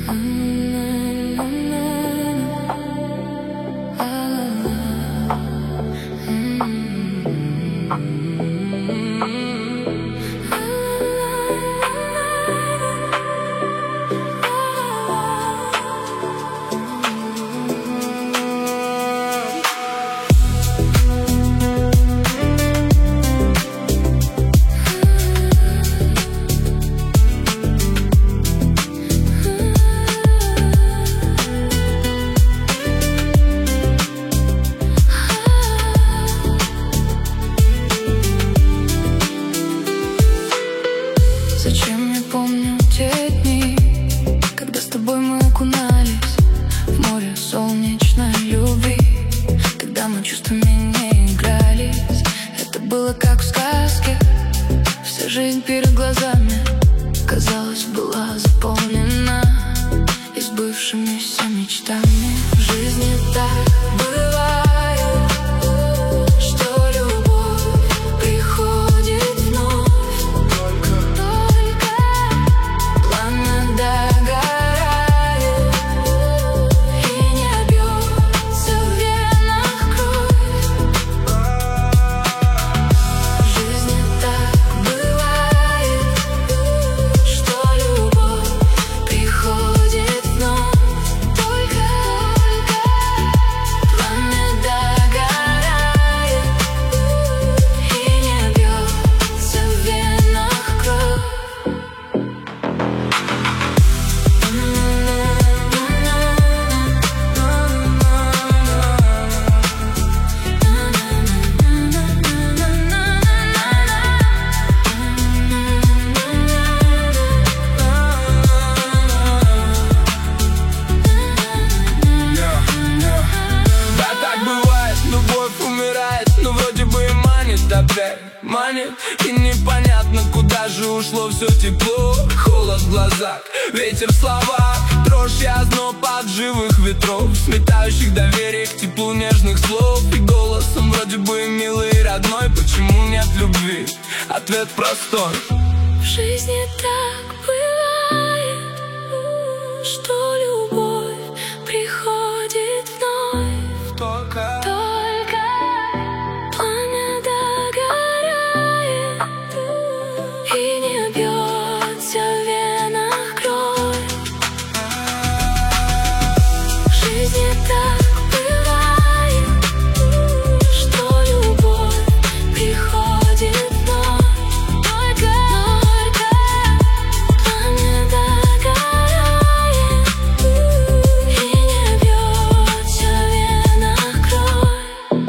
Зачем я помню те дни, когда с тобой мы окунались в море солнечной любви, когда мы чувствами не игрались. Это было как в сказке, вся жизнь перед глазами, казалось, была заполнена и сбывшимися мечтами. В жизни так бывает, что любовь приходит вновь. Только пламя догорает, и не бьется в венах кровь. В жизни так бывает, что любовь приходит вновь. Только пламя догорает, и не бьется в венах кровь. Да, так бывает, любовь умирает, но вроде бы и манит опять, манит. И непонятно, куда же ушло все тепло. Холод в глазах, ветер в словах, дрожь и озноб от живых ветров, сметающих доверие к теплу нежных слов. И голосом вроде бы милый и родной. Почему нет любви? Ответ простой. В жизни так бывает, что любовь приходит вновь. Только Пламя догорает, и не бьется в венах кровь. В жизни так бывает, что любовь приходит вновь. Только пламя догорает, и не бьется в венах кровь.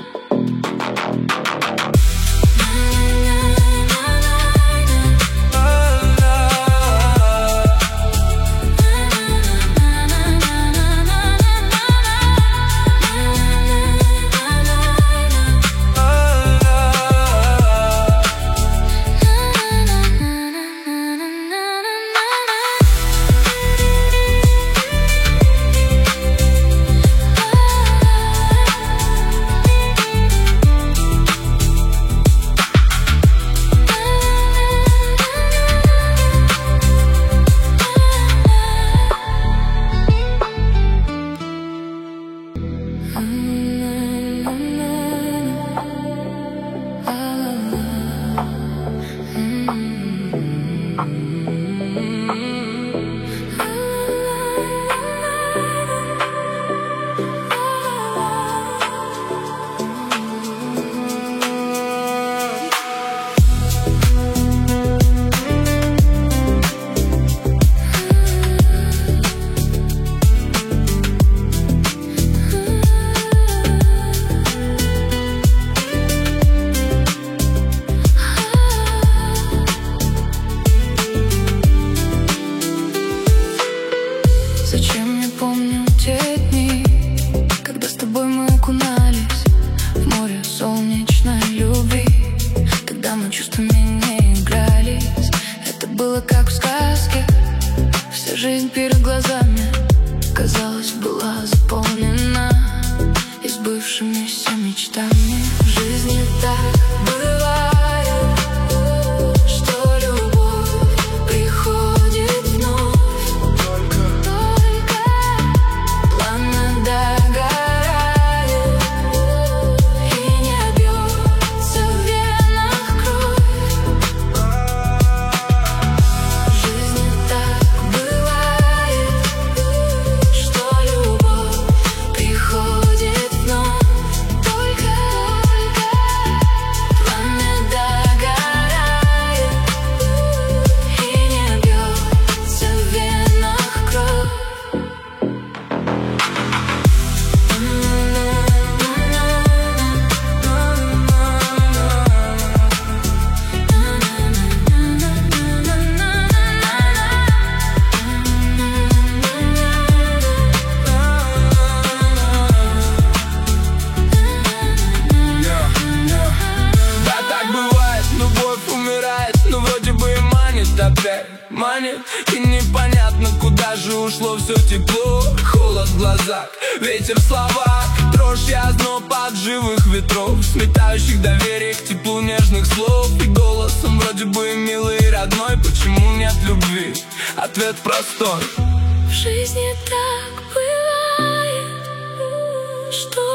Зачем я помню те дни, когда с тобой мы окунались в море солнечной любви, когда мы чувствами не игрались. Это было как в сказке, вся жизнь перед глазами, казалось, была заполнена и сбывшимися мечтами. В жизни так бывает, что любовь приходит вновь. Только ушло все тепло. Холод в глазах, ветер в словах, дрожь и озноб от живых ветров, сметающих доверие к теплу нежных слов. И голосом вроде бы милый и родной. Почему нет любви? Ответ простой: в жизни так бывает, что